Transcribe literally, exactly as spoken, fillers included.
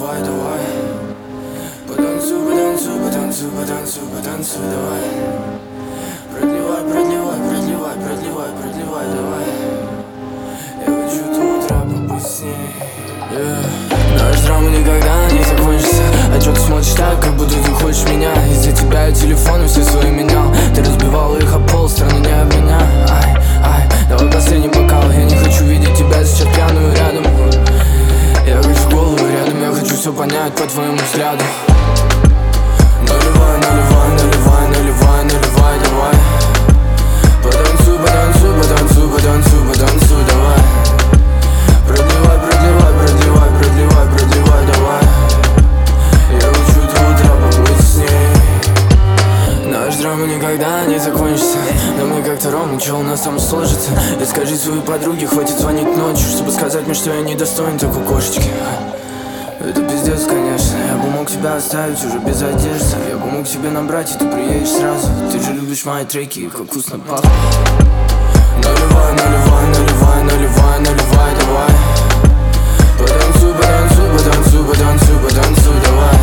наливай, давай. Потанцуй, потанцуй, потанцуй, потанцуй, потанцуй, давай. Продлевай, продлевай, продлевай, продлевай, продлевай, давай. Я хочу до утра побыть с ней, yeah. Наш драма никогда не закончится. А чё ты смотришь так, как будто ты хочешь меня? Из-за тебя я телефоны все свои менял. Ты разбивал их об пол, страну не об меня. Ай, ай, давай последний бокал. Я не хочу видеть тебя сейчас пьяную рядом. Я хочу голову рядом, я хочу все понять по твоему взгляду. Наливай, наливай, наливай, наливай, наливай, давай. Потанцуй, потанцуй, потанцуй, потанцуй, потанцуй, давай. Продлевай, продлевай, продлевай, продлевай, продлевай, давай. Я хочу до утра побыть с ней. Наш драма никогда не закончится. Но мы как-то ровно, что у нас там сложится. И скажи своей подруге, хватит звонить ночью, чтобы сказать мне, что я не достоин такой кошечки. Это пиздец, конечно. Я бы мог тебя оставить уже без одежды. Я бы мог тебе набрать, и ты приедешь сразу. Ты же любишь мои треки, как вкусно пахнет. Наливай, наливай, наливай, наливай, наливай, давай. Потанцуй, потанцуй, потанцуй, потанцуй, потанцуй, давай.